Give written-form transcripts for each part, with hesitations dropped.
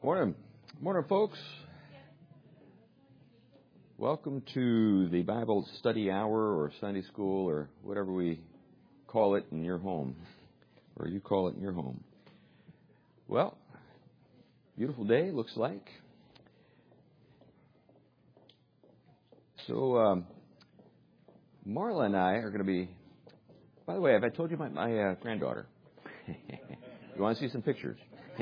Morning. Morning, folks. Welcome to the Bible study hour or Sunday school or whatever we call it in your home, or you call it in your home. Well, beautiful day, looks like. So, Marla and I are going to be, by the way, have I told you my granddaughter? You want to see some pictures?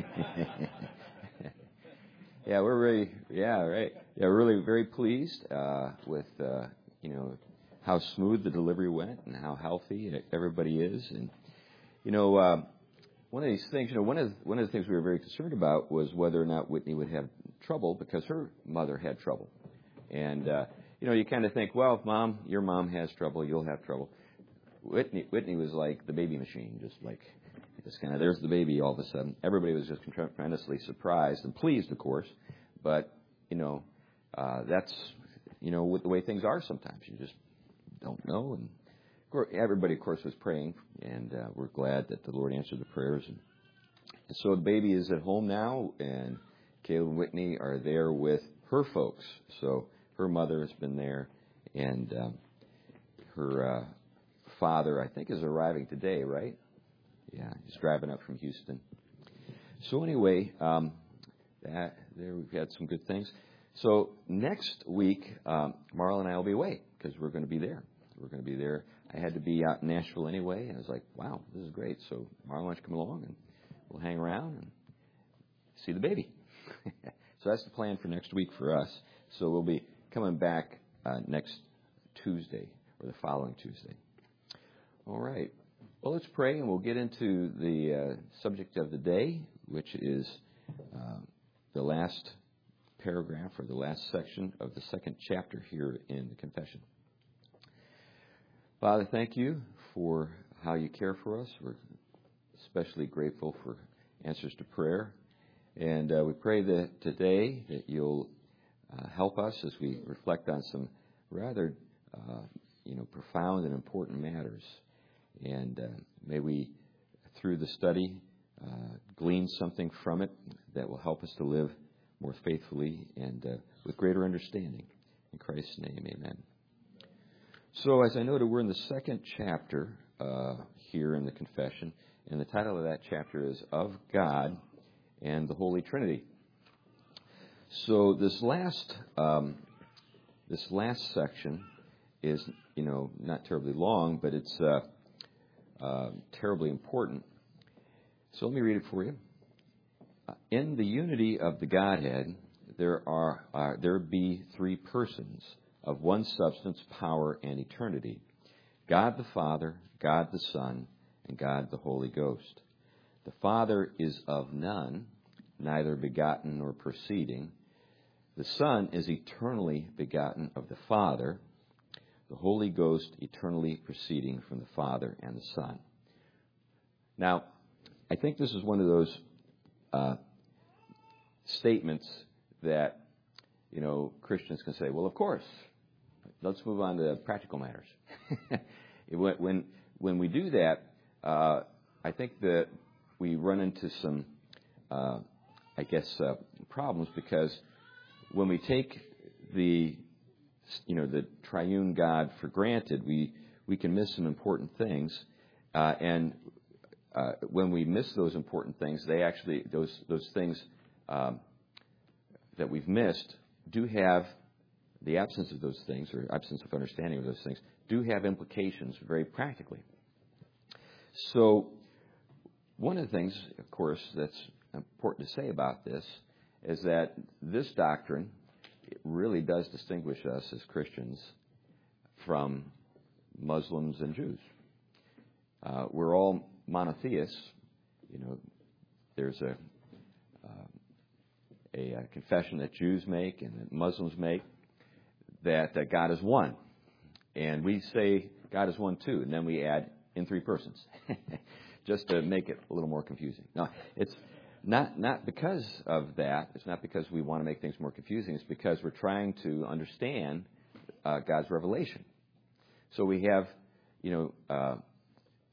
Yeah, we're really, we're really very pleased with, how smooth the delivery went and how healthy everybody is. And, one of these things, one of the things we were very concerned about was whether or not Whitney would have trouble because her mother had trouble. And, you kind of think, well, if your mom has trouble, you'll have trouble. Whitney was like the baby machine, just kind of, there's the baby all of a sudden. Everybody was just tremendously surprised and pleased, of course. But, that's, with the way things are sometimes. You just don't know. And everybody, of course, was praying. And we're glad that the Lord answered the prayers. And so the baby is at home now. And Caleb and Whitney are there with her folks. So her mother has been there. And her father, I think, is arriving today, right? Yeah, he's driving up from Houston. So anyway, there we've had some good things. So next week, Marla and I will be away because we're going to be there. We're going to be there. I had to be out in Nashville anyway. I was like, wow, this is great. So Marla, why don't you come along and we'll hang around and see the baby. So that's the plan for next week for us. So we'll be coming back next Tuesday or the following Tuesday. All right. Well, let's pray, and we'll get into the subject of the day, which is the last paragraph or the last section of the second chapter here in the Confession. Father, thank you for how you care for us. We're especially grateful for answers to prayer. And we pray that today that you'll help us as we reflect on some rather, profound and important matters. And may we, through the study, glean something from it that will help us to live more faithfully and with greater understanding. In Christ's name, amen. So, as I noted, we're in the second chapter here in the Confession, and the title of that chapter is Of God and the Holy Trinity. So, this last section is, not terribly long, but it's terribly important. So let me read it for you. In the unity of the Godhead, there be three persons of one substance, power, and eternity: God the Father, God the Son, and God the Holy Ghost. The Father is of none, neither begotten nor proceeding. The Son is eternally begotten of the Father. The Holy Ghost eternally proceeding from the Father and the Son. Now, I think this is one of those statements that, Christians can say, well, of course. Let's move on to practical matters. When we do that, I think that we run into some, problems, because when we take the triune God for granted, we can miss some important things. And when we miss those important things, those things that we've missed do have, the absence of those things, or absence of understanding of those things, do have implications very practically. So one of the things, of course, that's important to say about this is that this doctrine, it really does distinguish us as Christians from Muslims and Jews. We're all monotheists. There's a confession that Jews make and that Muslims make that God is one. And we say God is one too, and then we add in three persons, just to make it a little more confusing. No, it's not because of that. It's not because we want to make things more confusing. It's because we're trying to understand God's revelation. So we have,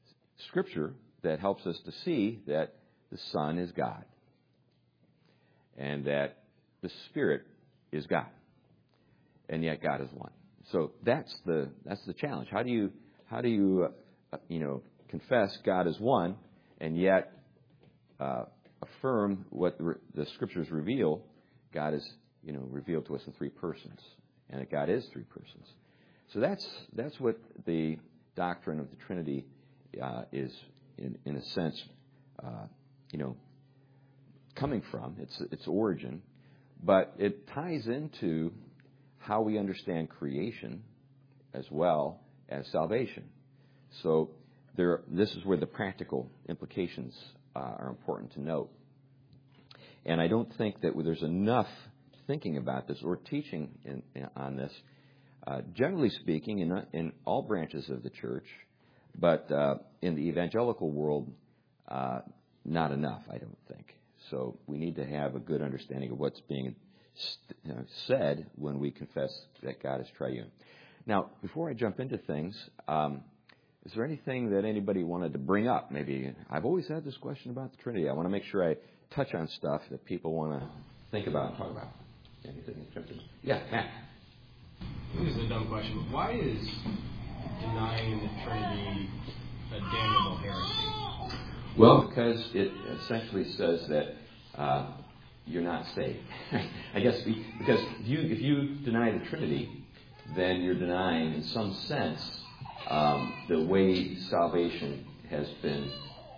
Scripture that helps us to see that the Son is God. and that the Spirit is God, and yet God is one. So that's the challenge. How do you confess God is one, and yet affirm what the Scriptures reveal? God is revealed to us in three persons, and that God is three persons. So that's what the doctrine of the Trinity is, in a sense, coming from. Its origin, but it ties into how we understand creation as well as salvation. So this is where the practical implications are important to note. And I don't think that there's enough thinking about this or teaching on this, generally speaking, in all branches of the church, but in the evangelical world, not enough, I don't think. So we need to have a good understanding of what's being said when we confess that God is triune. Now, before I jump into things, is there anything that anybody wanted to bring up? Maybe I've always had this question about the Trinity. I want to make sure I touch on stuff that people want to think about and talk about. Anything interesting? Yeah, Matt. This is a dumb question, but why is denying the Trinity a damnable heresy? Well, because it essentially says that you're not saved. I guess because if you deny the Trinity, then you're denying, in some sense, the way salvation has been,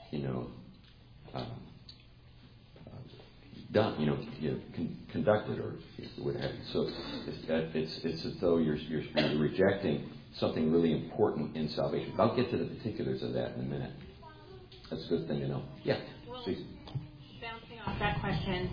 done, conducted or what have you. So it's as though you're rejecting something really important in salvation. I'll get to the particulars of that in a minute. That's a good thing to know. Yeah, well, please. Bouncing off that question,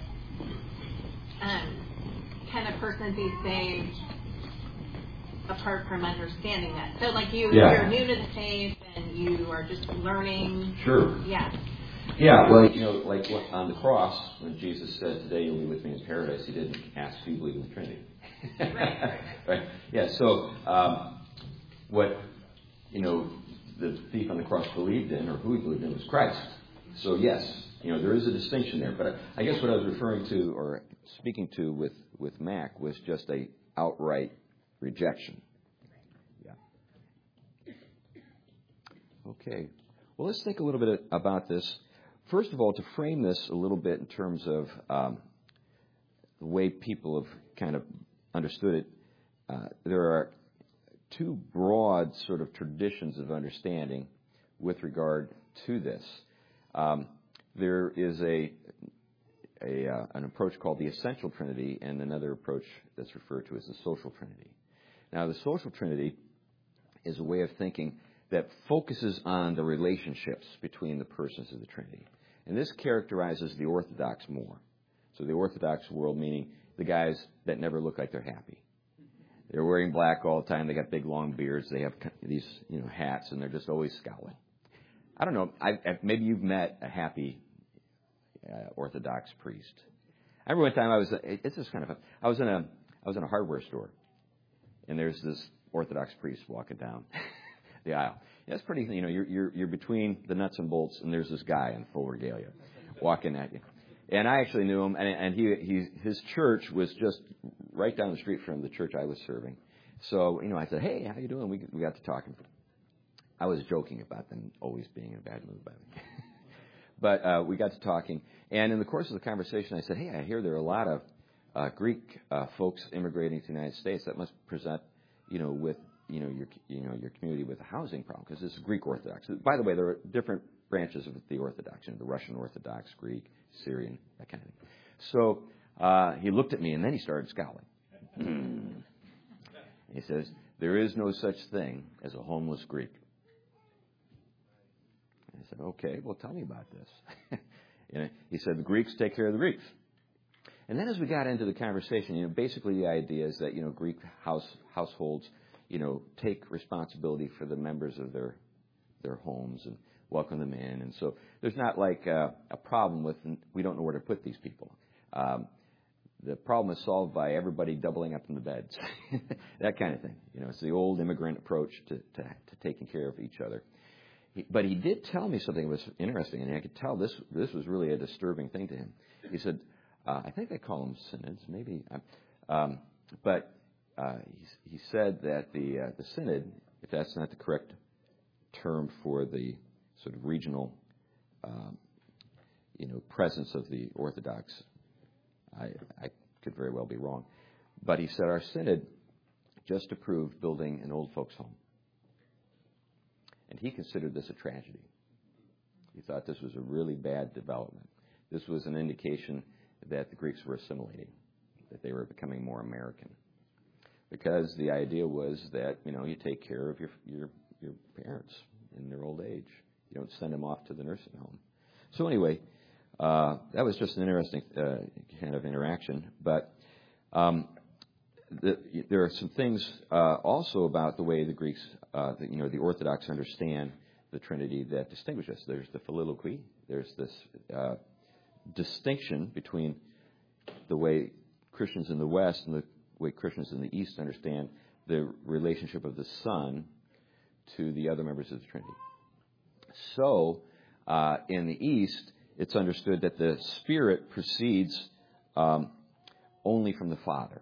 can a person be saved apart from understanding that? So, like you're new to the faith and you are just learning. Sure. Yeah. Yeah, well, like on the cross, when Jesus said, "Today you'll be with me in paradise," he didn't ask, "Do you believe in the Trinity?" Right. Yeah. So, what the thief on the cross believed in, or who he believed in, was Christ. So yes, there is a distinction there. But I guess what I was referring to or speaking to with Mac was just a outright rejection. Yeah. Okay. Well, let's think a little bit about this. First of all, to frame this a little bit in terms of the way people have kind of understood it, there are two broad sort of traditions of understanding with regard to this. There is an approach called the essential Trinity and another approach that's referred to as the social Trinity. Now, the social Trinity is a way of thinking that focuses on the relationships between the persons of the Trinity. And this characterizes the Orthodox more. So the Orthodox world, meaning the guys that never look like they're happy. They're wearing black all the time. They got big, long beards. They have these, hats, and they're just always scowling. I don't know. Maybe you've met a happy Orthodox priest. I remember one time it's just kind of fun. I was in a hardware store, and there's this Orthodox priest walking down the aisle. That's pretty. You're between the nuts and bolts, and there's this guy in full regalia walking at you. And I actually knew him, and his church was just right down the street from the church I was serving. So I said, "Hey, how you doing?" We got to talking. I was joking about them always being in a bad mood by me, but we got to talking. And in the course of the conversation, I said, "Hey, I hear there are a lot of Greek folks immigrating to the United States that must present, with your community with a housing problem because this is Greek Orthodox. By the way, there are different branches of the Orthodox, the Russian Orthodox, Greek, Syrian, that kind of thing." So he looked at me and then he started scowling. He says, "There is no such thing as a homeless Greek." I said, "Okay, well, tell me about this." He said, "The Greeks take care of the Greeks." And then as we got into the conversation, basically the idea is that, Greek households, take responsibility for the members of their homes and welcome them in. And so there's not like a problem with, we don't know where to put these people. The problem is solved by everybody doubling up in the beds, that kind of thing. It's the old immigrant approach to taking care of each other. But he did tell me something that was interesting, and I could tell this was really a disturbing thing to him. He said, I think they call them synods, maybe. But he said that the synod, if that's not the correct term for the sort of regional, presence of the Orthodox, I could very well be wrong. But he said our synod just approved building an old folks' home. And he considered this a tragedy. He thought this was a really bad development. This was an indication that the Greeks were assimilating, that they were becoming more American. Because the idea was that, you take care of your parents in their old age. You don't send them off to the nursing home. So anyway, that was just an interesting kind of interaction. But there are some things also about the way the Greeks, the Orthodox understand the Trinity that distinguish us. There's the Filioque. There's this distinction between the way Christians in the West and the way Christians in the East understand the relationship of the Son to the other members of the Trinity. So, in the East, it's understood that the Spirit proceeds only from the Father.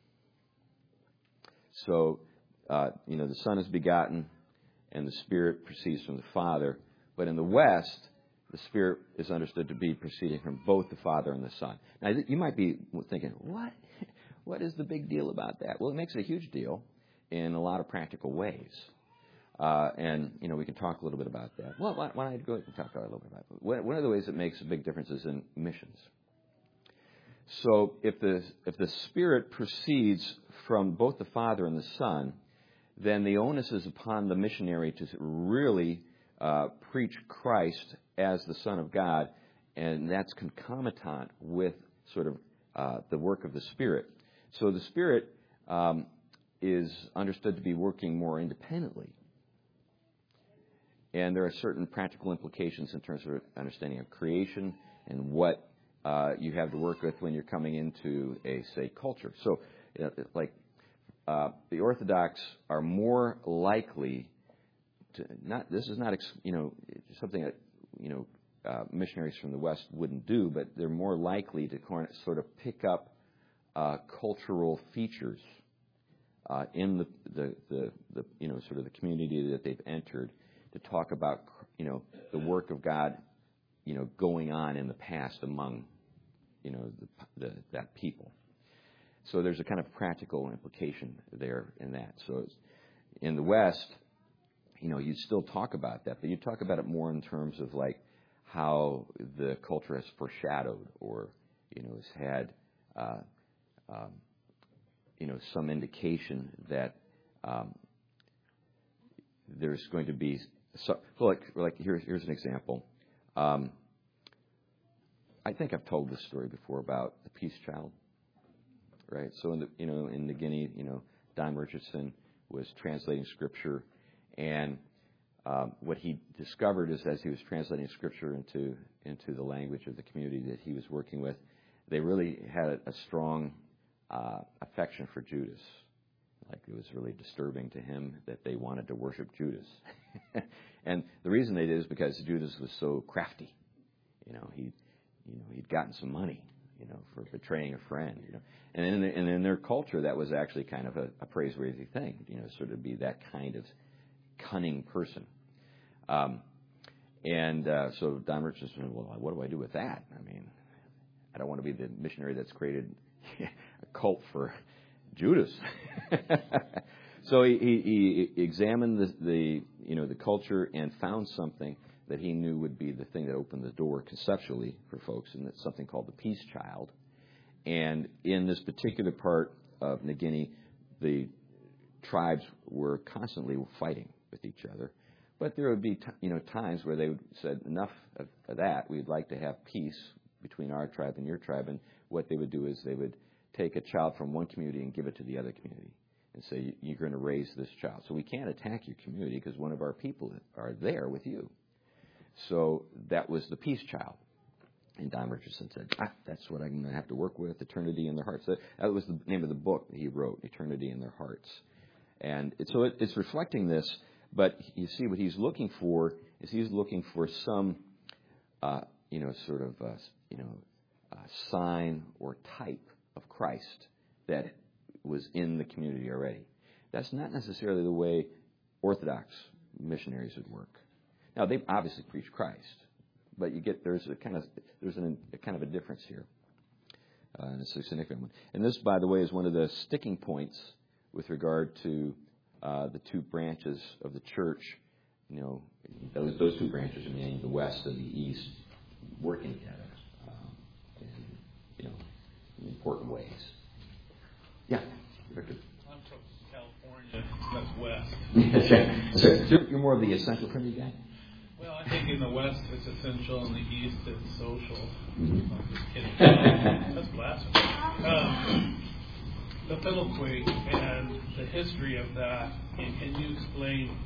So, the Son is begotten, and the Spirit proceeds from the Father. But in the West, the Spirit is understood to be proceeding from both the Father and the Son. Now, you might be thinking, what? What is the big deal about that? Well, it makes a huge deal in a lot of practical ways. And we can talk a little bit about that. Well, why don't I go ahead and talk a little bit about it? One of the ways that makes a big difference is in missions. So if the Spirit proceeds from both the Father and the Son, then the onus is upon the missionary to really preach Christ as the Son of God, and that's concomitant with sort of the work of the Spirit. So the Spirit is understood to be working more independently. And there are certain practical implications in terms of understanding of creation and what you have to work with when you're coming into a, say, culture. So, the Orthodox are more likely to this is not, something that, missionaries from the West wouldn't do, but they're more likely to sort of pick up cultural features in the sort of the community that they've entered, to talk about, the work of God, going on in the past among, that people. So there's a kind of practical implication there in that. So in the West, you'd still talk about that, but you talk about it more in terms of like how the culture has foreshadowed or, has had, some indication that there's going to be. So, here's an example. I think I've told this story before about the Peace Child, right? So in New Guinea, Don Richardson was translating Scripture, and what he discovered is as he was translating Scripture into the language of the community that he was working with, they really had a strong affection for Judas. Like it was really disturbing to him that they wanted to worship Judas. And the reason they did is because Judas was so crafty. He'd gotten some money, for betraying a friend. And in their culture, that was actually kind of a praiseworthy thing. Sort of be that kind of cunning person. So Don Richardson said, well, what do I do with that? I mean, I don't want to be the missionary that's created a cult for Judas. So he examined the culture and found something that he knew would be the thing that opened the door conceptually for folks, and it's something called the Peace Child. And in this particular part of New Guinea, the tribes were constantly fighting with each other, but there would be times where they would said enough of that. We'd like to have peace between our tribe and your tribe, and what they would do is they would take a child from one community and give it to the other community and say, you're going to raise this child. So we can't attack your community because one of our people are there with you. So that was the Peace Child. And Don Richardson said, that's what I'm going to have to work with, Eternity in Their Hearts. That was the name of the book that he wrote, Eternity in Their Hearts. And so it's reflecting this, but you see what he's looking for is he's looking for some, sign or type of Christ that was in the community already. That's not necessarily the way Orthodox missionaries would work. Now, they obviously preach Christ, but there's a kind of a difference here, and it's a significant one. And this, by the way, is one of the sticking points with regard to the two branches of the church. You know, those two branches, meaning the West and the East, working together in important ways. Yeah, Victor. I'm from California. That's West. That's right. So you're more of the essential Trinity guy? Well, I think in the West it's essential, in the East it's social. Mm-hmm. I'm just kidding. That's blasphemy. The Filioque and the history of that, and can you explain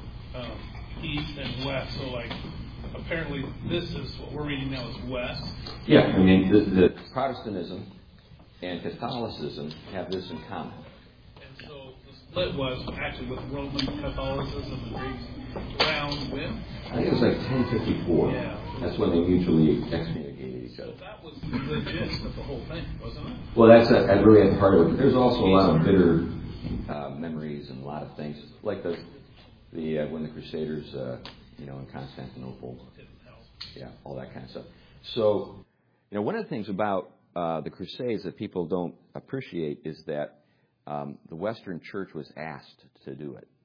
East and West? So, like, apparently this is what we're reading now is West. Yeah, I mean, the Protestantism and Catholicism have this in common. And so the split was actually with Roman Catholicism and Greeks around when? I think it was like 1054. Yeah. That's when they mutually excommunicated each other. So that was the gist of the whole thing, wasn't it? Well, that's really at the heart of it. But there's also a lot of bitter memories and a lot of things, like the when the Crusaders, in Constantinople, yeah, all that kind of stuff. So, one of the things about the Crusades that people don't appreciate is that the Western Church was asked to do it.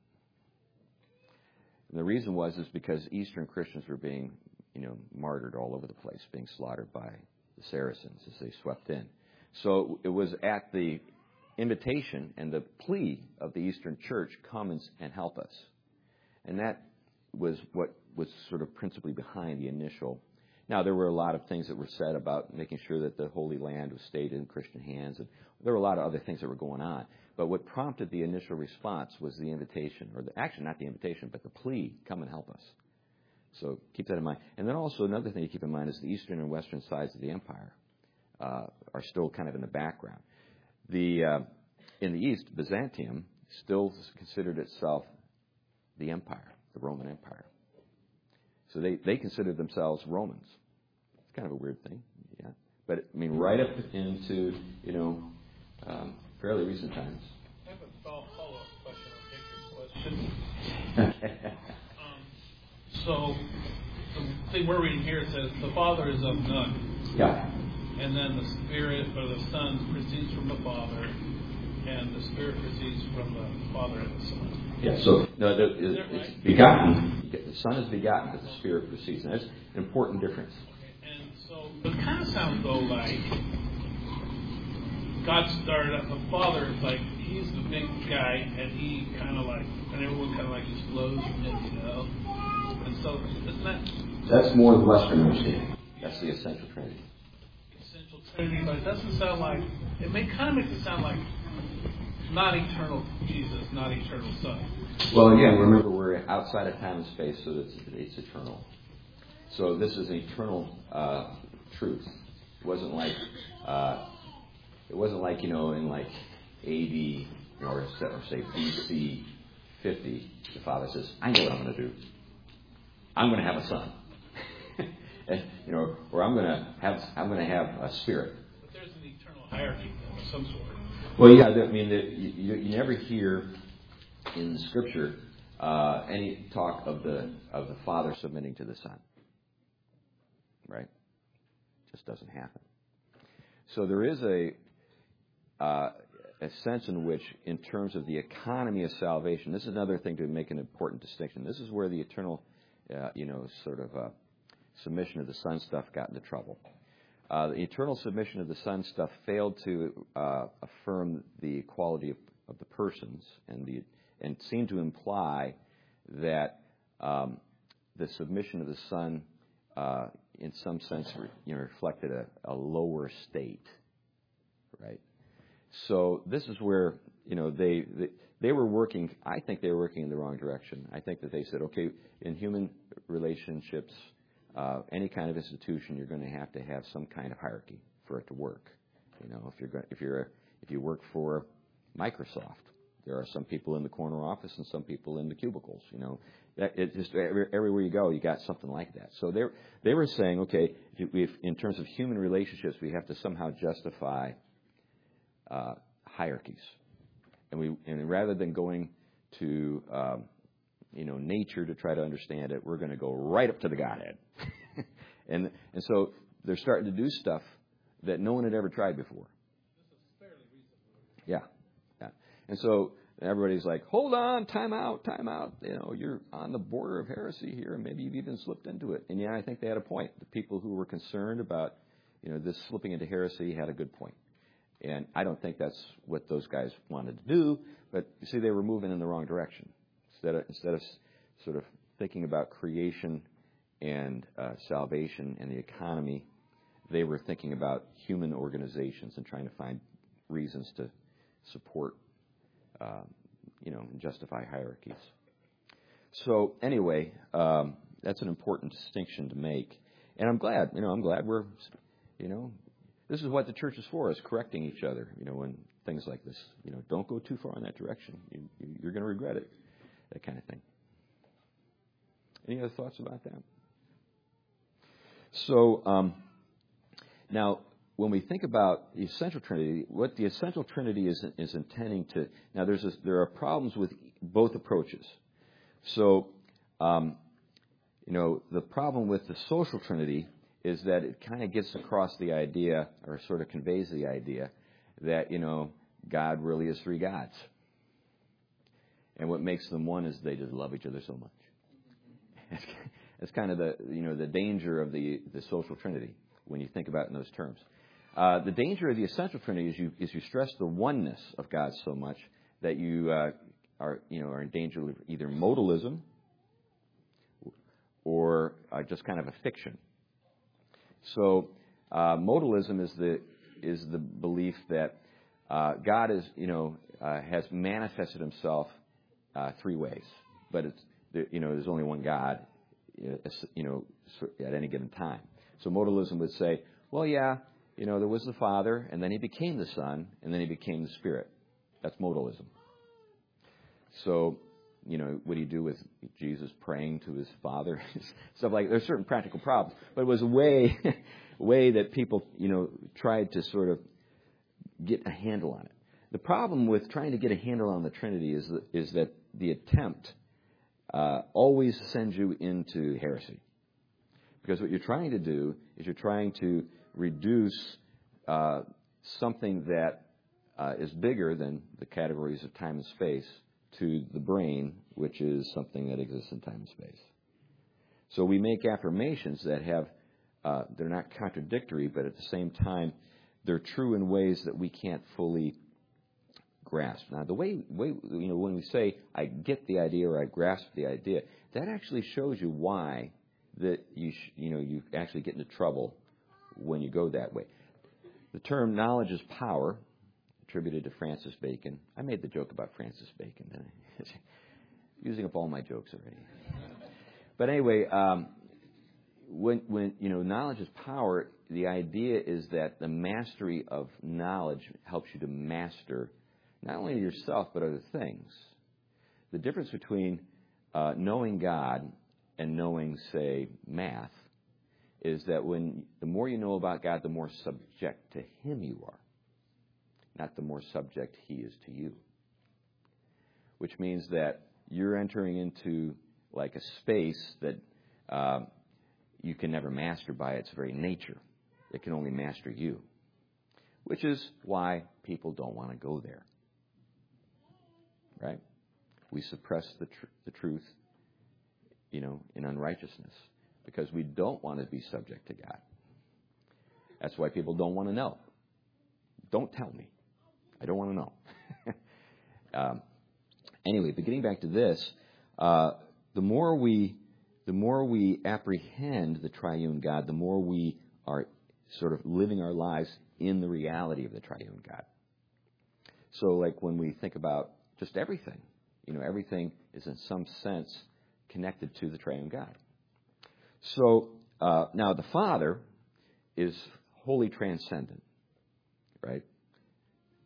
And the reason is because Eastern Christians were being, martyred all over the place, being slaughtered by the Saracens as they swept in. So it was at the invitation and the plea of the Eastern Church, come and help us. And that was what was sort of principally behind the initial. Now, there were a lot of things that were said about making sure that the Holy Land was stayed in Christian hands. And there were a lot of other things that were going on. But what prompted the initial response was the invitation, actually not the invitation, but the plea, come and help us. So keep that in mind. And then also another thing to keep in mind is the eastern and western sides of the empire are still kind of in the background. In the east, Byzantium still considered itself the empire, the Roman Empire. So they considered themselves Romans. It's kind of a weird thing, yeah. But right up into fairly recent times. I have a follow-up question on Victor's question. So the thing we're reading here says the Father is of none. Yeah. And then the Spirit or the Son proceeds from the Father, and the Spirit proceeds from the Father and the Son. Yeah. So it's begotten. The Son is begotten, but the Spirit proceeds. And that's an important difference. Okay. And so it kind of sounds though like God started up. The Father is like he's the big guy, and he kind of like, and everyone kind of like just flows from him, And so isn't that? That's more the Western understanding. That's the essential Trinity. Essential Trinity, but it doesn't sound like. It kind of makes it sound like not eternal Jesus, not eternal Son. Well, again, remember we're outside of time and space, so it's eternal. So this is an eternal truth. It wasn't like in like AD or say BC 50, the Father says, "I know what I'm going to do. I'm going to have a son." Or I'm going to have a spirit. But there's an eternal hierarchy of some sort. Well, yeah. You never hear in Scripture any talk of the Father submitting to the Son. Right? Just doesn't happen. So there is a sense in which, in terms of the economy of salvation, this is another thing to make an important distinction. This is where the eternal, submission of the Son stuff got into trouble. The eternal submission of the Son stuff failed to affirm the equality of the persons, and seemed to imply that the submission of the Son, in some sense, reflected a lower state, right? So this is where they were working. I think they were working in the wrong direction. I think that they said, okay, in human relationships, any kind of institution, you're going to have some kind of hierarchy for it to work. If you work for Microsoft, There are some people in the corner office and some people in the cubicles. It just everywhere you go, you got something like that. So they were saying, okay, if in terms of human relationships, we have to somehow justify hierarchies, and rather than going to nature to try to understand it, we're going to go right up to the Godhead, and so they're starting to do stuff that no one had ever tried before. This is fairly recent. Yeah. And so everybody's like, hold on, time out. You're on the border of heresy here, and maybe you've even slipped into it. And I think they had a point. The people who were concerned about, this slipping into heresy had a good point. And I don't think that's what those guys wanted to do, but you see, they were moving in the wrong direction. Instead of sort of thinking about creation and salvation and the economy, they were thinking about human organizations and trying to find reasons to support, and justify hierarchies. So anyway, that's an important distinction to make. And I'm glad we're, this is what the church is for, is correcting each other, when things like this, don't go too far in that direction. You're going to regret it, that kind of thing. Any other thoughts about that? So, now, when we think about the essential Trinity, what the essential Trinity is intending to... Now, there are problems with both approaches. So, the problem with the social Trinity is that it kind of gets across the idea, or sort of conveys the idea, that, God really is three gods. And what makes them one is they just love each other so much. That's kind of the danger of the social Trinity when you think about it in those terms. The danger of the essential Trinity is you stress the oneness of God so much that you are in danger of either modalism or just kind of a fiction. So modalism is the belief that God has manifested Himself three ways, but there's only one God, at any given time. So modalism would say, well, there was the Father, and then He became the Son, and then He became the Spirit. That's modalism. So, what do you do with Jesus praying to His Father? Stuff like, there's certain practical problems, but it was a way that people, tried to sort of get a handle on it. The problem with trying to get a handle on the Trinity is that the attempt always sends you into heresy. Because what you're trying to do is you're trying to reduce something that is bigger than the categories of time and space to the brain, which is something that exists in time and space. So we make affirmations that they're not contradictory, but at the same time, they're true in ways that we can't fully grasp. Now, the way when we say, I get the idea or I grasp the idea, that actually shows you why that you actually get into trouble when you go that way. The term knowledge is power, attributed to Francis Bacon. I made the joke about Francis Bacon, didn't I? Using up all my jokes already. But anyway, when knowledge is power, the idea is that the mastery of knowledge helps you to master not only yourself but other things. The difference between knowing God and knowing, say, math, is that the more you know about God, the more subject to Him you are, not the more subject He is to you. Which means that you're entering into like a space that you can never master by its very nature. It can only master you, which is why people don't want to go there. Right? We suppress the truth, in unrighteousness, because we don't want to be subject to God. That's why people don't want to know. Don't tell me. I don't want to know. Anyway, but getting back to this, the more we apprehend the triune God, the more we are sort of living our lives in the reality of the triune God. So, like when we think about just everything, everything is in some sense connected to the triune God. So now the Father is wholly transcendent, right?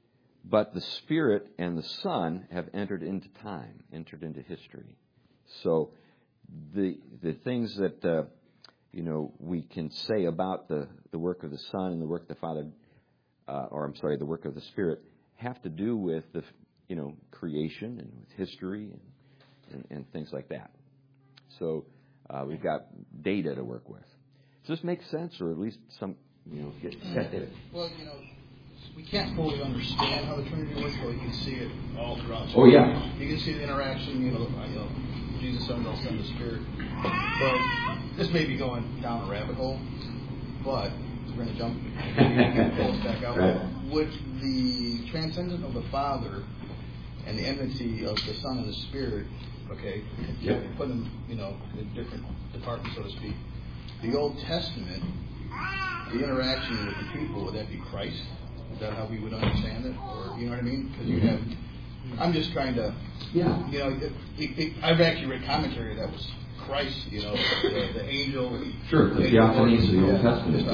But the Spirit and the Son have entered into time, entered into history. So the things that we can say about the work of the Son and the work of the Father, the work of the Spirit, have to do with the creation and with history and things like that. So we've got data to work with. Does this make sense, or at least some get it? Well, we can't fully understand how the Trinity works, but we can see it all throughout. Oh yeah. You can see the interaction. Jesus, Son, they'll send the Spirit. But this may be going down a rabbit hole. But we're going to jump and pull us back out. Right. Would the transcendence of the Father and the enmity of the Son and the Spirit, okay, Yep. put them, in different departments, so to speak. The Old Testament, the interaction with the people, would that be Christ? Is that how we would understand it? Or, you know what I mean? Because you have, I'm just trying to, I've actually read commentary that was Christ, the angel. Sure, the theophanies of the Old Testament,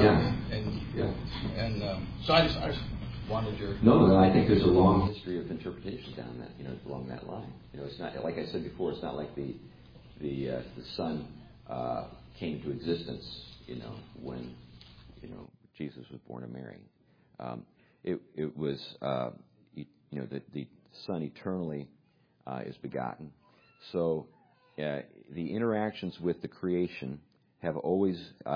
So I just wanted your... No, I think there's a long history of interpretation down that, along that line. It's not, like I said before, it's not like the Son came into existence, when, Jesus was born of Mary. It was, the Son eternally is begotten. So the interactions with the creation have always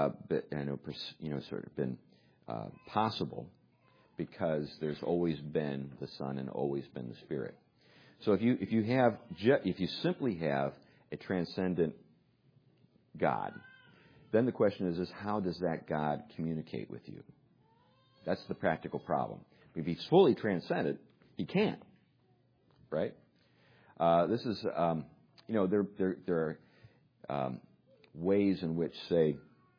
been possible because there's always been the Son and always been the Spirit. So if you simply have a transcendent God, then the question is how does that God communicate with you? That's the practical problem. If he's fully transcendent, he can't, right? This is, there are ways in which, say,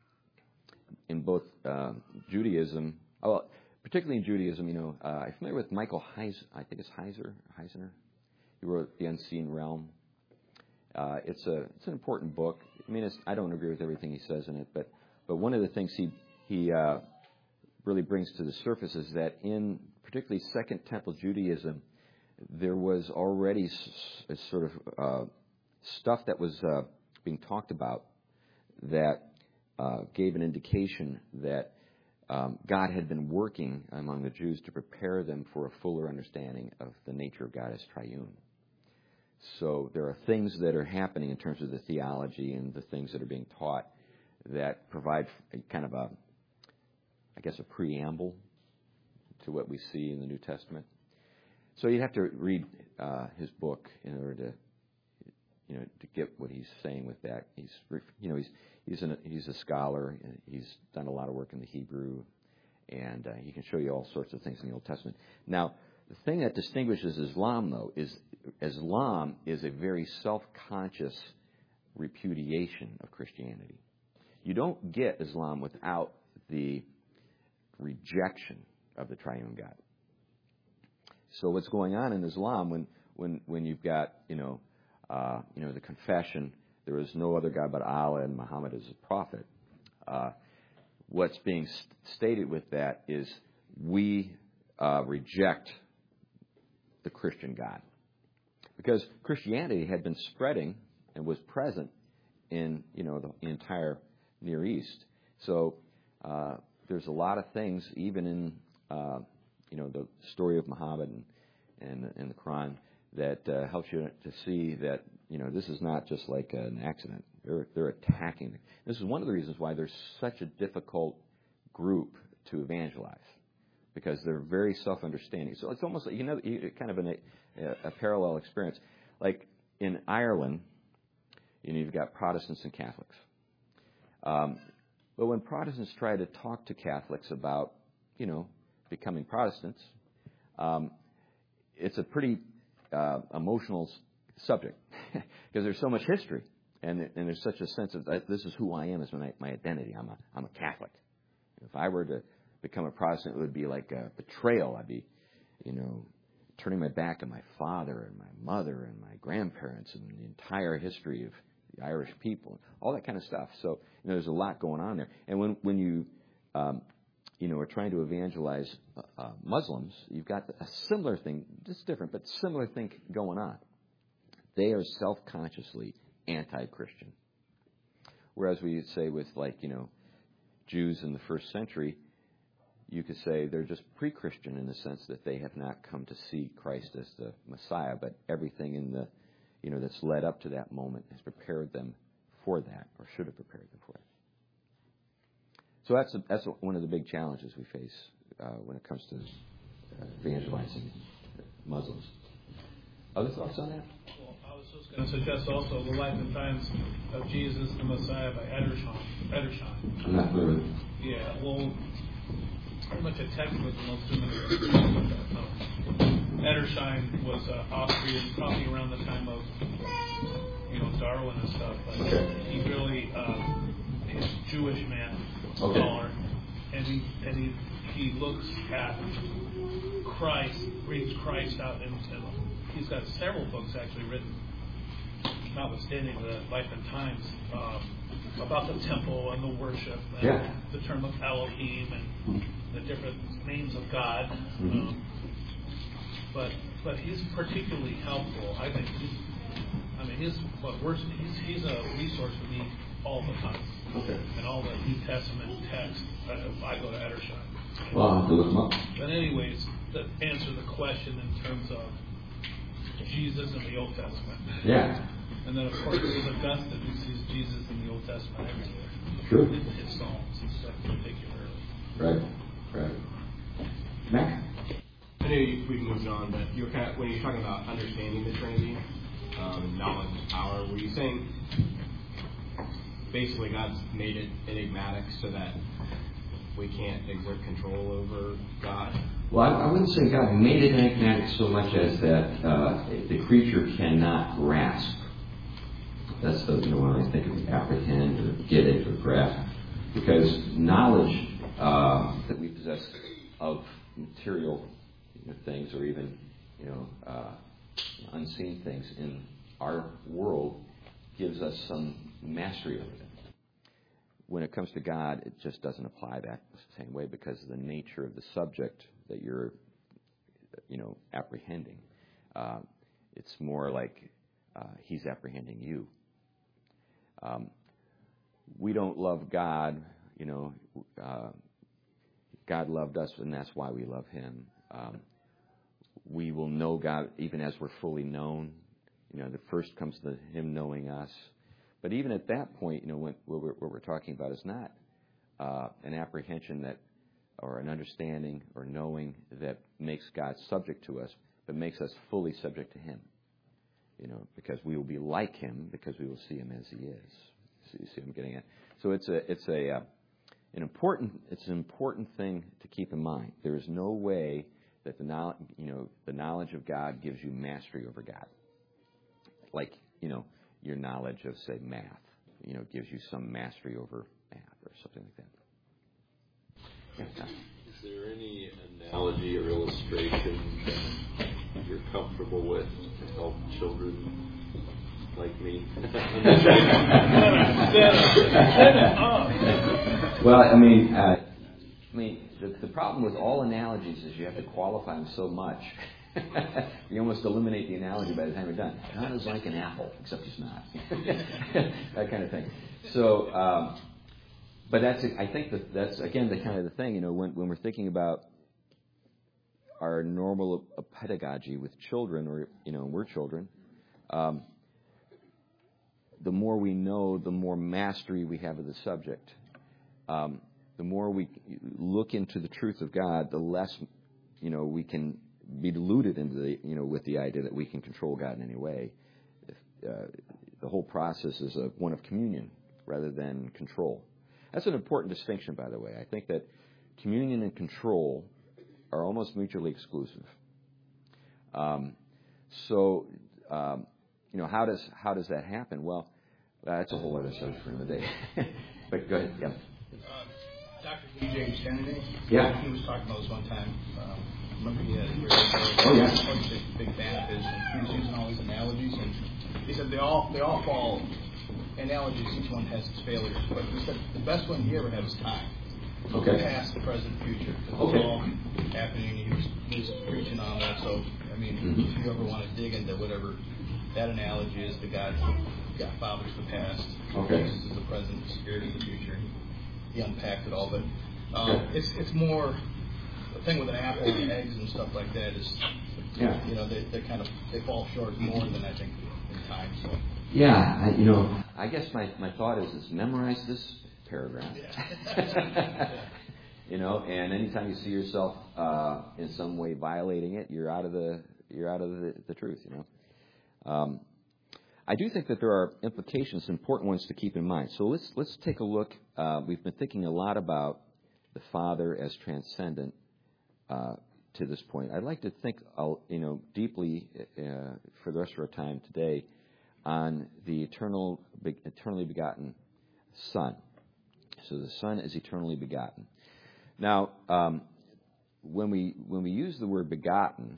in both Judaism, particularly in Judaism, are you familiar with Michael Heiser? I think it's Heisner. He wrote The Unseen Realm. It's an important book. I don't agree with everything he says in it, but one of the things he really brings to the surface is that in particularly Second Temple Judaism, there was already a sort of stuff that was being talked about that gave an indication that God had been working among the Jews to prepare them for a fuller understanding of the nature of God as triune. So there are things that are happening in terms of the theology and the things that are being taught that provide kind of a preamble to what we see in the New Testament. So you'd have to read his book in order to get what he's saying with that. He's a scholar. He's done a lot of work in the Hebrew, and he can show you all sorts of things in the Old Testament. Now, the thing that distinguishes Islam, though, is Islam is a very self-conscious repudiation of Christianity. You don't get Islam without the rejection of the triune God. So what's going on in Islam when you've got the confession there is no other God but Allah and Muhammad is a prophet, what's being stated with that is we reject the Christian God, because Christianity had been spreading and was present in the entire Near East. So there's a lot of things, even in the story of Muhammad and the Quran, that helps you to see that this is not just like an accident. They're attacking. This is one of the reasons why there's such a difficult group to evangelize, because they're very self-understanding. So it's almost like kind of a parallel experience. Like in Ireland, you've got Protestants and Catholics. But when Protestants try to talk to Catholics about, becoming Protestants, it's a pretty emotional subject because there's so much history, and there's such a sense of this is who I am as my identity. I'm a Catholic. If I were to become a Protestant, it would be like a betrayal. I'd be, turning my back on my father and my mother and my grandparents and the entire history of the Irish people, all that kind of stuff. So there's a lot going on there. And when you are trying to evangelize Muslims, you've got a similar thing, just different, but similar thing going on. They are self-consciously anti-Christian. Whereas we say with, Jews in the first century, you could say they're just pre-Christian in the sense that they have not come to see Christ as the Messiah, but everything in the, that's led up to that moment has prepared them for that, or should have prepared them for it. So that's one of the big challenges we face when it comes to evangelizing Muslims. Other thoughts on that? Well, I was just going to suggest also The Life and Times of Jesus the Messiah by Edersheim. I'm not familiar with it. Yeah, well, pretty much a textbook in most seminaries. Edersheim was Austrian, probably around the time of Darwin and stuff. But he really he's a Jewish man, scholar, and he looks at Christ, brings Christ out, and he's got several books actually written, notwithstanding The Life and Times, about the temple and the worship, and the term of Elohim and the different names of God. But he's particularly helpful. I think he's a resource for me all the time. Okay. And all the New Testament text, I go to Edersheim. Well, I'll have to look him up. But anyways, to answer the question in terms of Jesus in the Old Testament. Yeah. And then, of course, there's Augustine who sees Jesus in the Old Testament everywhere. Sure. In his Psalms and stuff, particularly. Right. Mac? I know we've moved on, but when you're talking about understanding the Trinity, knowledge is power, were you saying basically God's made it enigmatic so that we can't exert control over God? Well, I wouldn't say God made it enigmatic so much as that the creature cannot grasp. That's when I think of apprehend or get it or grasp. Because knowledge that we possess of material things or even unseen things in our world gives us some mastery over them. When it comes to God, it just doesn't apply that the same way because of the nature of the subject that you're, apprehending. It's more like He's apprehending you. We don't love God, God loved us, and that's why we love Him. We will know God even as we're fully known. The first comes to Him knowing us. But even at that point, what we're talking about is not an apprehension that, or an understanding or knowing that makes God subject to us, but makes us fully subject to Him. Because we will be like Him, because we will see Him as He is. So you see what I'm getting at? So it's an important thing to keep in mind. There is no way that the knowledge of God gives you mastery over God. Like, your knowledge of, say, math, gives you some mastery over math or something like that. Yeah. Is there any analogy or illustration that you're comfortable with to help children like me? Well, the problem with all analogies is you have to qualify them so much. You almost eliminate the analogy by the time you're done. God is like an apple, except He's not. That kind of thing. So, but I think that's again the kind of the thing. When we're thinking about our normal pedagogy with children, or we're children. The more we know, the more mastery we have of the subject. The more we look into the truth of God, the less we can be deluded into with the idea that we can control God in any way. The whole process is one of communion rather than control. That's an important distinction, by the way. I think that communion and control are almost mutually exclusive. How does that happen? Well, that's a whole other subject for another day. But go ahead. Yeah. Dr. D.J. Kennedy. Yeah. He was talking about this one time. Remember he had a I was a big fan of his, and he was using all these analogies, and he said they all fall analogies. Each one has its failures, but he said the best one he ever had was time. Okay. Past, present, future. Okay. It's all happening. He was preaching on that. So, I mean, if you ever want to dig into whatever that analogy is, God Father's the past. Okay. Jesus is the present, the Spirit is the future. He unpacked it all. But it's more, the thing with an apple and eggs and stuff like that is, they fall short more than I think in time. So. Yeah, I guess my thought is memorize this paragraph. And anytime you see yourself in some way violating it, you're out of the truth. I do think that there are implications, important ones to keep in mind. So let's take a look. We've been thinking a lot about the Father as transcendent to this point. I'd like to think, deeply for the rest of our time today on the eternally begotten Son. So the Son is eternally begotten. Now, when we use the word begotten,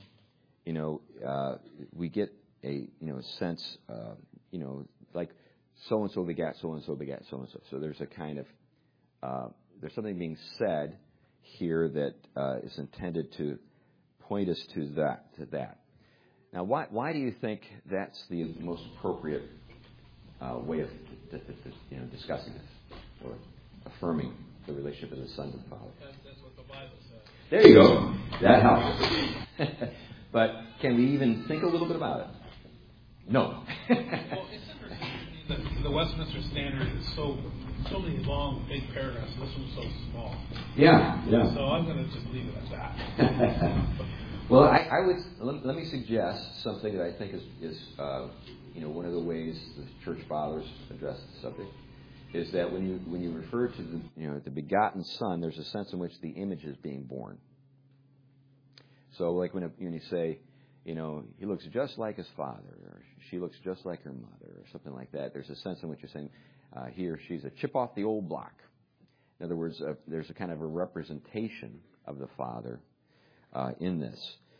we get a sense, like so and so begat so and so begat so and so. So there's a kind of there's something being said here that is intended to point us to that. Now, why do you think that's the most appropriate way of discussing this or affirming the relationship of the Son to the Father? That's what the Bible says. There you go. That helps. But can we even think a little bit about it? No. Well, it's interesting that the Westminster Standard is so many long, big paragraphs. This one's so small. Yeah. So I'm going to just leave it at that. Well, I would let me suggest something that I think is one of the ways the Church Fathers address the subject is that when you refer to the begotten Son, there's a sense in which the image is being born. So, like when you say, he looks just like his father, or she looks just like her mother, or something like that. There's a sense in which you're saying he or she's a chip off the old block. In other words, there's a kind of a representation of the Father in this.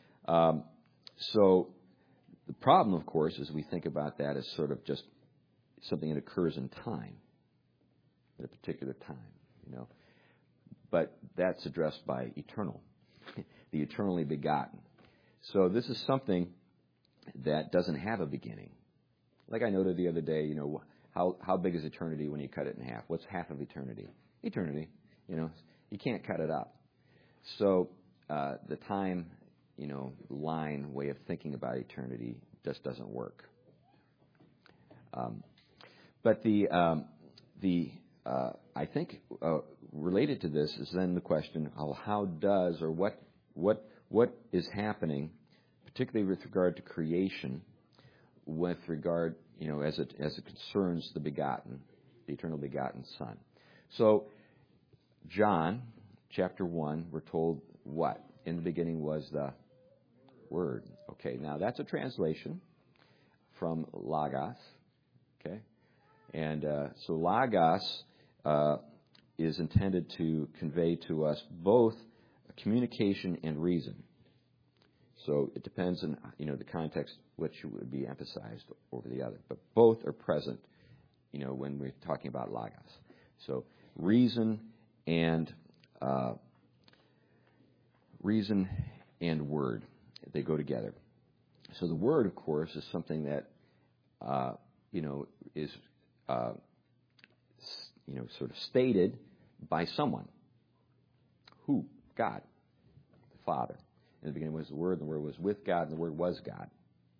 So the problem, of course, is we think about that as sort of just something that occurs in time, at a particular time, But that's addressed by eternal, the eternally begotten. So this is something that doesn't have a beginning. Like I noted the other day, how big is eternity when you cut it in half? What's half of eternity? Eternity. You can't cut it up. So the time, line way of thinking about eternity just doesn't work. But I think related to this is then the question of how does or what is happening, particularly with regard to creation, with regard as it concerns the begotten, the eternal begotten Son. So John chapter 1, we're told what? In the beginning was the Word. Okay, now that's a translation from Logos. Okay, and so Logos is intended to convey to us both communication and reason. So it depends on the context which would be emphasized over the other, but both are present when we're talking about Logos. So reason and Word, they go together. So the Word, of course, is something that is sort of stated by someone. Who? God, the Father. In the beginning was the Word, and the Word was with God, and the Word was God.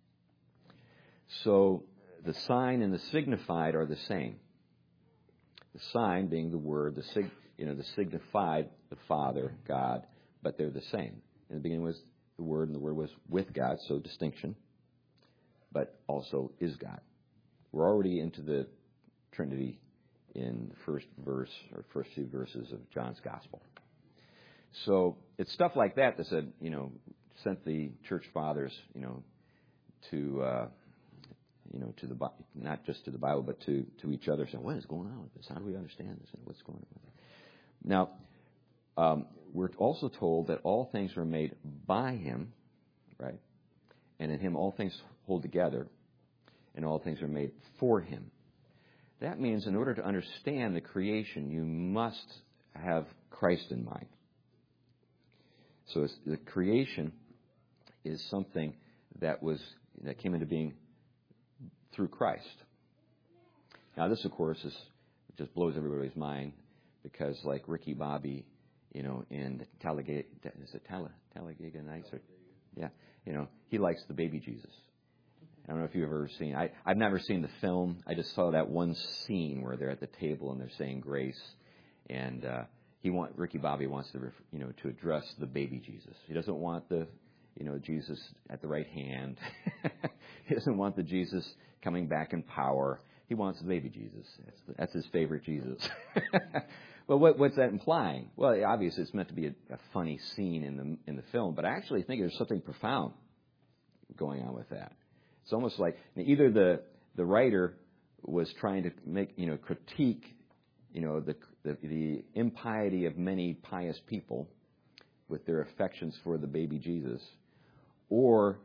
So the sign and the signified are the same. The sign being the Word, the signified the Father, God, but they're the same. In the beginning was the Word, and the Word was with God, so distinction, but also is God. We're already into the Trinity in the first verse or first few verses of John's Gospel. So it's stuff like that said, sent the church fathers, to the not just to the Bible, but to each other, saying, "What is going on with this? How do we understand this? And what's going on with it?" Now, we're also told that all things were made by Him, right? And in Him all things hold together, and all things are made for Him. That means in order to understand the creation, you must have Christ in mind. So the creation is something that came into being through Christ. Now, this, of course, just blows everybody's mind because, like Ricky Bobby, in Talladega Nights, he likes the baby Jesus. I don't know if you've ever seen. I've never seen the film. I just saw that one scene where they're at the table and they're saying grace, and Ricky Bobby wants to to address the baby Jesus. He doesn't want the Jesus at the right hand. He doesn't want the Jesus coming back in power. He wants the baby Jesus. That's his favorite Jesus. Well, what's that implying? Well, obviously it's meant to be a funny scene in the film, but I actually think there's something profound going on with that. It's almost like either the writer was trying to critique the impiety of many pious people with their affections for the baby Jesus, or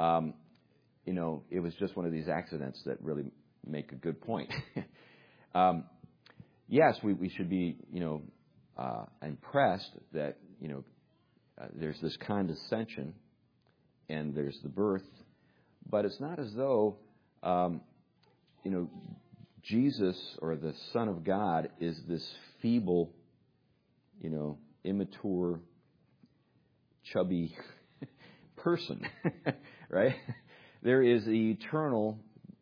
it was just one of these accidents that really make a good point. Yes, we should be impressed that there's this condescension and there's the birth, but it's not as though Jesus or the Son of God is this feeble, immature, chubby person, right? There is the eternal,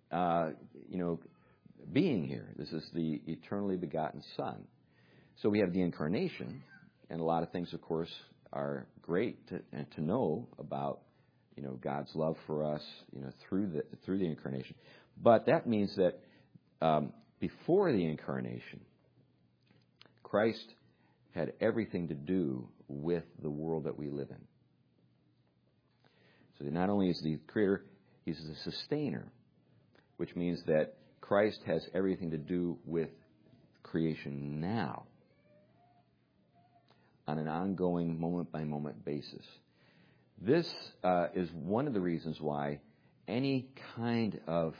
being here. This is the eternally begotten Son. So we have the incarnation, and a lot of things, of course, are great to know about, God's love for us, through the incarnation. But that means that before the incarnation, Christ had everything to do with the world that we live in. So not only is he the creator, he's the sustainer, which means that Christ has everything to do with creation now on an ongoing, moment-by-moment basis. This is one of the reasons why any kind of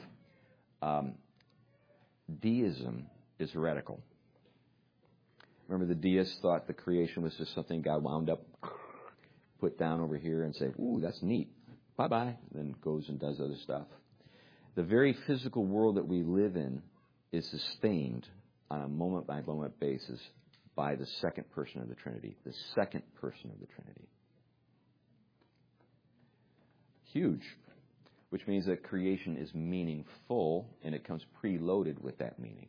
deism is heretical. Remember, the deists thought the creation was just something God wound up, put down over here and say, ooh, that's neat. Bye-bye. Then goes and does other stuff. The very physical world that we live in is sustained on a moment-by-moment basis by the second person of the Trinity. The second person of the Trinity. Huge. Which means that creation is meaningful, and it comes preloaded with that meaning.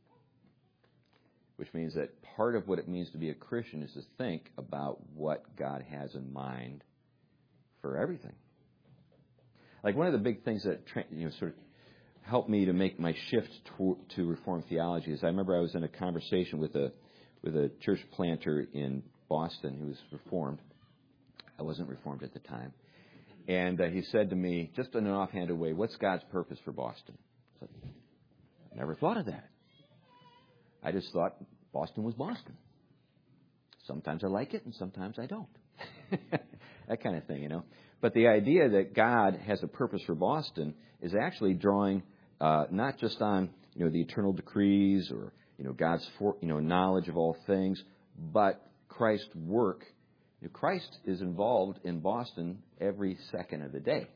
Which means that part of what it means to be a Christian is to think about what God has in mind for everything. Like one of the big things that sort of helped me to make my shift to Reformed theology is I remember I was in a conversation with a church planter in Boston who was Reformed. I wasn't Reformed at the time. And he said to me, just in an offhanded way, what's God's purpose for Boston? I said, I never thought of that. I just thought Boston was Boston. Sometimes I like it and sometimes I don't. That kind of thing, But the idea that God has a purpose for Boston is actually drawing not just on the eternal decrees or God's knowledge of all things, but Christ's work. Christ is involved in Boston every second of the day.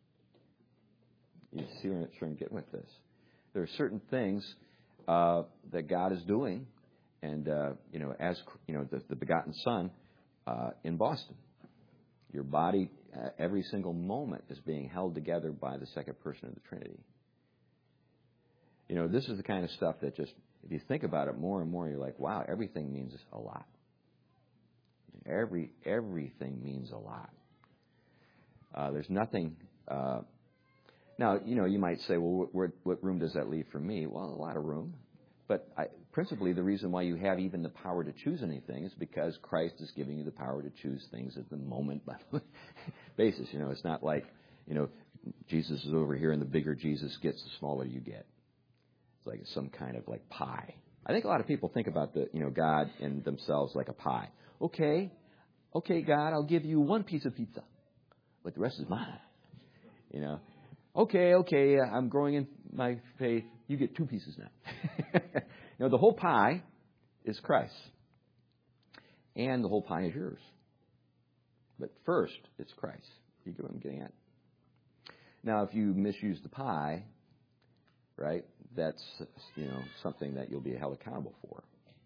You see where I'm getting with this? There are certain things that God is doing, and as the begotten Son in Boston. Your body, every single moment, is being held together by the second person of the Trinity. This is the kind of stuff that just, if you think about it more and more, you're like, wow, everything means a lot. Everything means a lot. There's nothing. Now, you might say, well, what room does that leave for me? Well, a lot of room. But principally, the reason why you have even the power to choose anything is because Christ is giving you the power to choose things at the moment basis. It's not like, Jesus is over here and the bigger Jesus gets, the smaller you get. It's like some kind of like pie. I think a lot of people think about God and themselves like a pie. Okay, God, I'll give you one piece of pizza, but the rest is mine. Okay, I'm growing in my faith. You get 2 pieces now. The whole pie is Christ. and the whole pie is yours. But first, it's Christ. You get what I'm getting at? Now, if you misuse the pie, right, that's, something that you'll be held accountable for.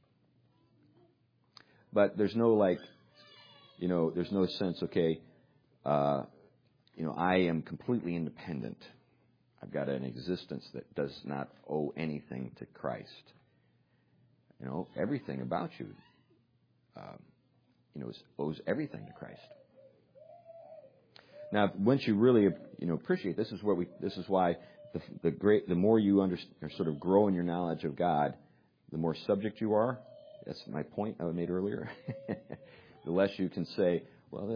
But there's no, there's no sense, okay, I am completely independent. I've got an existence that does not owe anything to Christ. Everything about you, owes everything to Christ. Now, once you really, appreciate this is why the more you sort of grow in your knowledge of God, the more subject you are. That's my point I made earlier. The less you can say, well,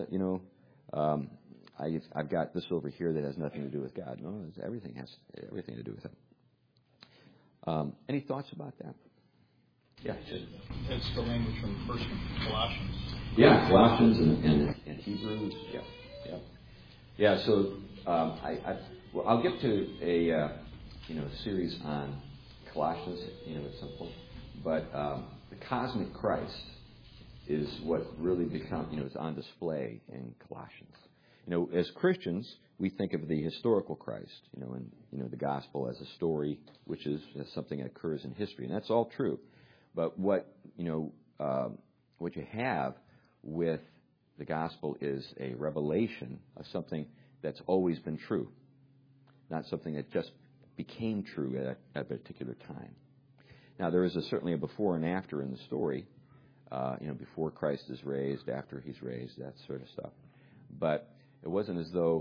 I've got this over here that has nothing to do with God. No, everything has everything to do with Him. Any thoughts about that? Yeah. That's the language from First Colossians. Yeah, Colossians and Hebrews. Yeah. So I'll get to a series on Colossians at some point, but the cosmic Christ is what really is on display in Colossians. As Christians, we think of the historical Christ, and the gospel as a story, which is something that occurs in history, and that's all true. But what you have with the gospel is a revelation of something that's always been true, not something that just became true at a particular time. Now, there is certainly a before and after in the story, before Christ is raised, after He's raised, that sort of stuff. But it wasn't as though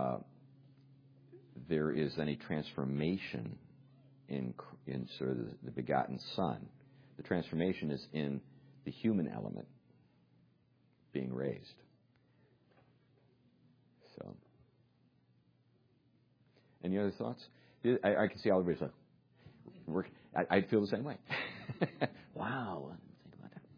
there is any transformation in sort of the begotten Son. The transformation is in the human element being raised. So, any other thoughts? I can see all everybody's like, I'd feel the same way. Wow. Think about that.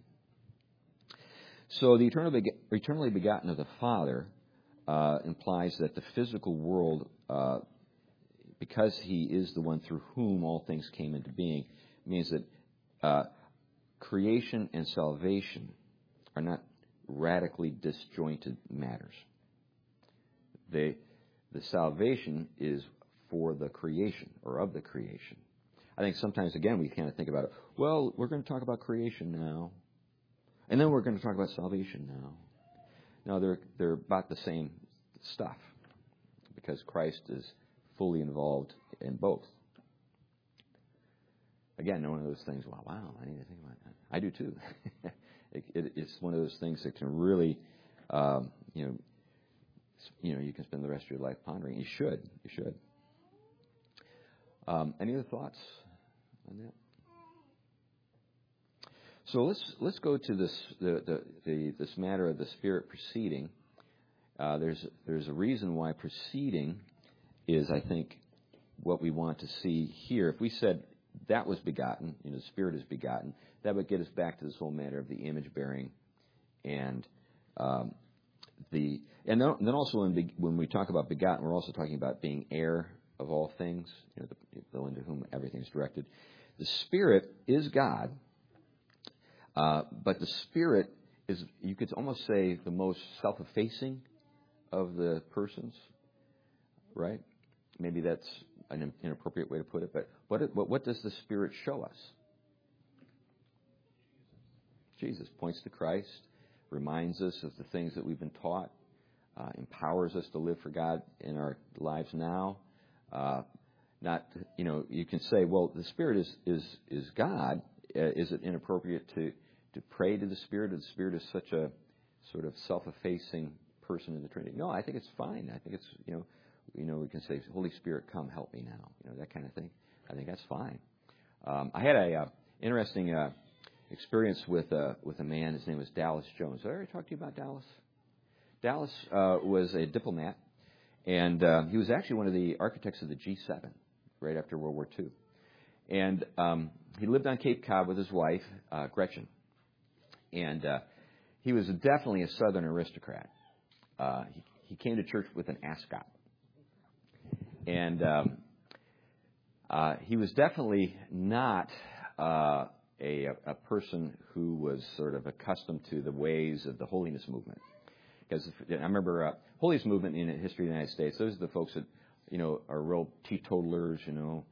So the eternally begotten of the Father implies that the physical world, because He is the one through whom all things came into being, means that creation and salvation are not radically disjointed matters. The salvation is for the creation or of the creation. I think sometimes, again, we kind of think about it, well, we're going to talk about creation now, and then we're going to talk about salvation now. No, they're about the same stuff because Christ is fully involved in both. Again, one of those things, wow, I need to think about that. I do too. It's one of those things that can really, you can spend the rest of your life pondering. You should. Any other thoughts on that? So let's go to this matter of the Spirit proceeding. There's a reason why proceeding is, I think, what we want to see here. If we said that was begotten, the Spirit is begotten, that would get us back to this whole matter of the image bearing, and then also when we talk about begotten, we're also talking about being heir of all things, the one to whom everything is directed. The Spirit is God, but the Spirit is, you could almost say, the most self-effacing of the persons, right? Maybe that's an inappropriate way to put it, but what does the Spirit show us? Jesus points to Christ, reminds us of the things that we've been taught, empowers us to live for God in our lives now. You can say, well, the Spirit is God. Is it inappropriate to pray to the Spirit? Or the Spirit is such a sort of self-effacing person in the Trinity? No, I think it's fine. I think it's, we can say, Holy Spirit, come help me now. That kind of thing. I think that's fine. I had a interesting experience with a man. His name was Dallas Jones. Did I ever talk to you about Dallas? Dallas was a diplomat, and he was actually one of the architects of the G7 right after World War II. And he lived on Cape Cod with his wife, Gretchen. And he was definitely a Southern aristocrat. He came to church with an ascot. And he was definitely not a person who was sort of accustomed to the ways of the holiness movement. Because I remember holiness movement in the history of the United States, those are the folks that, are real teetotalers, and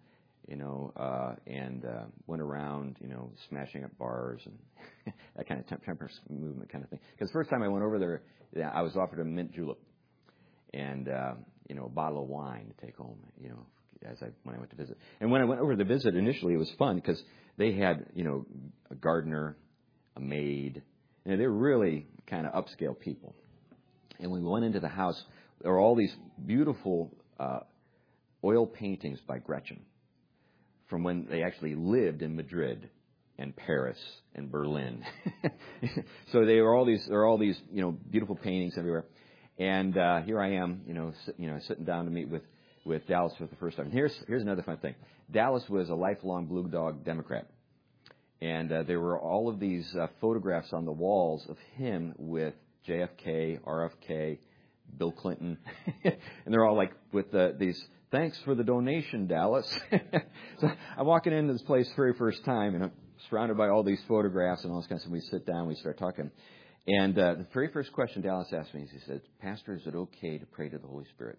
went around, smashing up bars and that kind of temperance movement kind of thing. Because the first time I went over there, I was offered a mint julep and, a bottle of wine to take home, when I went to visit. And when I went over to visit, initially it was fun because they had, a gardener, a maid, and they were really kind of upscale people. And when we went into the house, there were all these beautiful oil paintings by Gretchen from when they actually lived in Madrid and Paris and Berlin. So there are all these beautiful paintings everywhere. And here I am, sitting down to meet with Dallas for the first time. And here's another fun thing. Dallas was a lifelong Blue Dog Democrat. And there were all of these photographs on the walls of him with JFK, RFK, Bill Clinton. And they're all like with these, thanks for the donation, Dallas. So I'm walking into this place very first time, and I'm surrounded by all these photographs and all this kind of stuff. We sit down, we start talking. And the very first question Dallas asked me is, he said, Pastor, is it okay to pray to the Holy Spirit?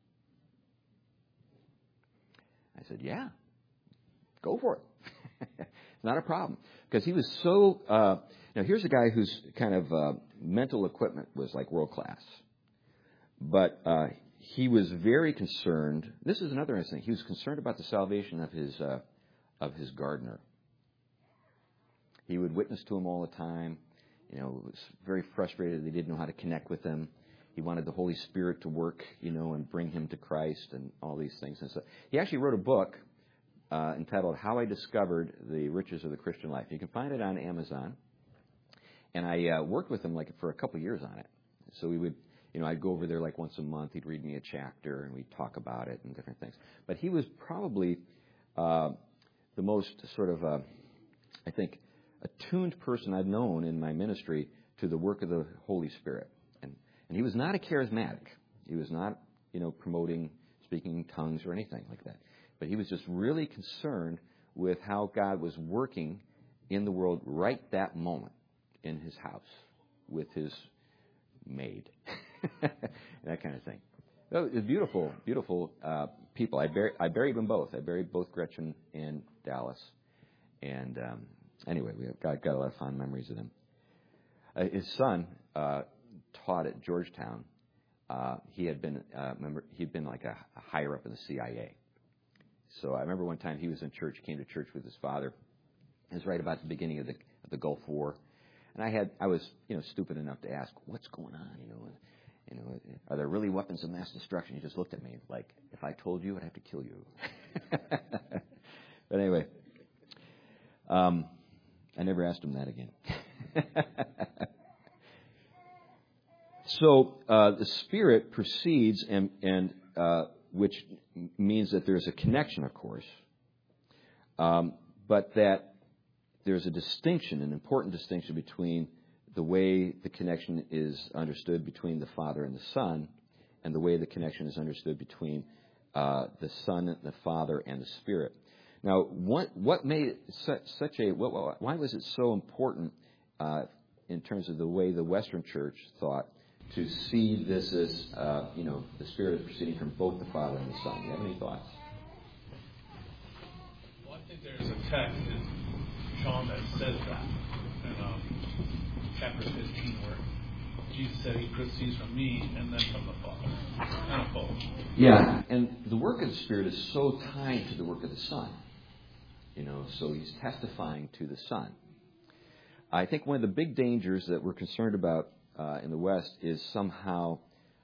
I said, yeah, go for it. It's not a problem. Because he was so, now here's a guy whose kind of mental equipment was like world class. But he was very concerned. This is another interesting thing. He was concerned about the salvation of his gardener. He would witness to him all the time. Was very frustrated. They didn't know how to connect with him. He wanted the Holy Spirit to work, and bring him to Christ and all these things. And so he actually wrote a book entitled How I Discovered the Riches of the Christian Life. You can find it on Amazon. And I worked with him for a couple of years on it. So we would, I'd go over there like once a month. He'd read me a chapter and we'd talk about it and different things. But he was probably the most sort of, I think, attuned person I've known in my ministry to the work of the Holy Spirit. And he was not a charismatic. He was not, promoting speaking in tongues or anything like that. But he was just really concerned with how God was working in the world right that moment in his house with his maid. That kind of thing. So it was beautiful, beautiful people. I buried them both. I buried both Gretchen and Dallas. And anyway, we got a lot of fond memories of them. His son taught at Georgetown. He'd been like a higher up in the CIA. So I remember one time he was in church, came to church with his father. It was right about the beginning of the Gulf War. And I was stupid enough to ask, what's going on? Are there really weapons of mass destruction? He just looked at me like, if I told you, I'd have to kill you. But anyway, I never asked him that again. So the Spirit proceeds, and which means that there's a connection, of course, but that there's a distinction, an important distinction between the way the connection is understood between the Father and the Son, and the way the connection is understood between the Son, the Father, and the Spirit. Now, what made why was it so important in terms of the way the Western Church thought to see this as the Spirit proceeding from both the Father and the Son? Do you have any thoughts? Well, I think there's a text in John that says that in chapter 15 where Jesus said he proceeds from me and then from the Father. Kind of both. Yeah, and the work of the Spirit is so tied to the work of the Son. So he's testifying to the Son. I think one of the big dangers that we're concerned about in the West is somehow,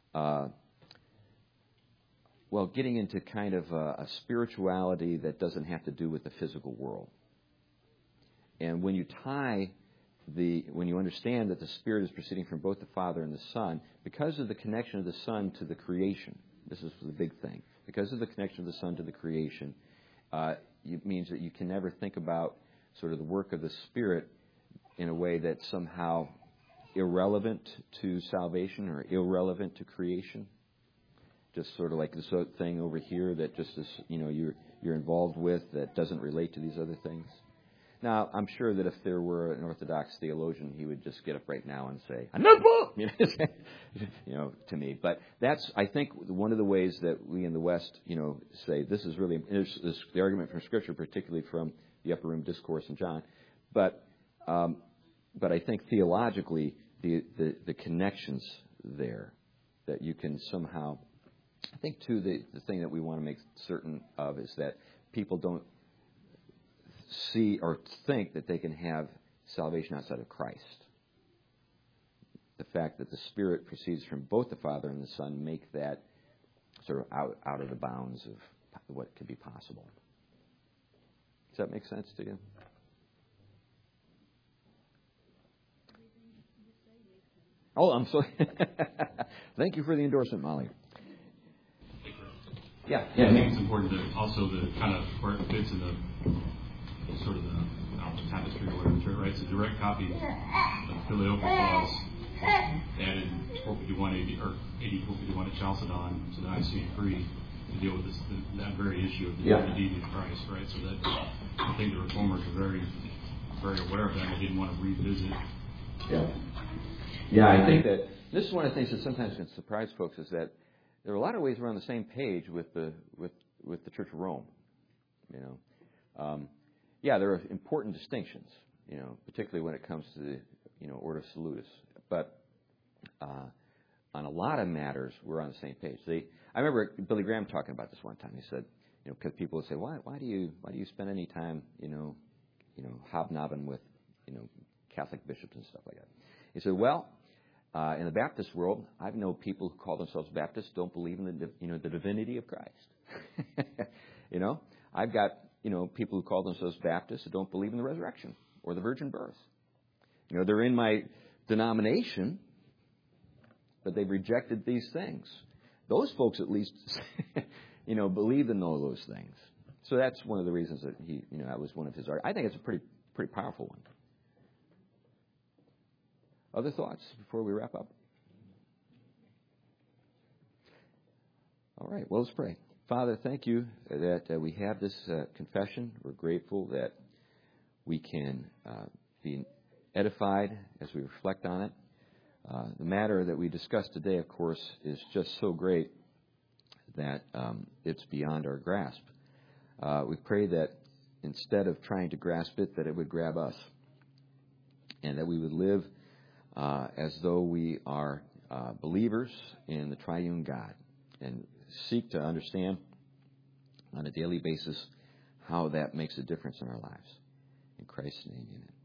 getting into kind of a spirituality that doesn't have to do with the physical world. And when you when you understand that the Spirit is proceeding from both the Father and the Son, because of the connection of the Son to the creation, this is the big thing, because of the connection of the Son to the creation, it means that you can never think about sort of the work of the Spirit in a way that's somehow irrelevant to salvation or irrelevant to creation. Just sort of like this thing over here that just is, you're involved with that doesn't relate to these other things. Now, I'm sure that if there were an Orthodox theologian, he would just get up right now and say, "Anathema," to me. But that's, I think, one of the ways that we in the West, say this is really the argument from Scripture, particularly from the Upper Room Discourse in John. But I think theologically, the connections there that you can somehow, I think too, the thing that we want to make certain of is that people don't see or think that they can have salvation outside of Christ. The fact that the Spirit proceeds from both the Father and the Son make that sort of out of the bounds of what could be possible. Does that make sense to you? Oh, I'm sorry. Thank you for the endorsement, Molly. Yeah. I think it's important to also the kind of where it fits in the sort of the tapestry or whatever, right? It's a direct copy of the Filioque Clause added 451 AD or AD 451 at Chalcedon to the Nicene Creed to deal with that very issue of the deity of Christ, right? So that I think the Reformers were very, very aware of that. They didn't want to revisit. Yeah, I think that this is one of the things that sometimes can surprise folks is that there are a lot of ways we're on the same page with the Church of Rome. There are important distinctions, particularly when it comes to the Ordo Salutis. But on a lot of matters, we're on the same page. I remember Billy Graham talking about this one time. He said, because people would say, why do you spend any time, hobnobbing with, Catholic bishops and stuff like that? He said, well, in the Baptist world, I know people who call themselves Baptists don't believe in the divinity of Christ. I've got people who call themselves Baptists who don't believe in the resurrection or the virgin birth. They're in my denomination, but they've rejected these things. Those folks at least, believe in all those things. So that's one of the reasons that that was one of his arguments. I think it's a pretty powerful one. Other thoughts before we wrap up? All right, well, let's pray. Father, thank you that we have this confession. We're grateful that we can be edified as we reflect on it. The matter that we discussed today, of course, is just so great that it's beyond our grasp. We pray that instead of trying to grasp it, that it would grab us, and that we would live as though we are believers in the triune God, and seek to understand on a daily basis how that makes a difference in our lives. In Christ's name, amen.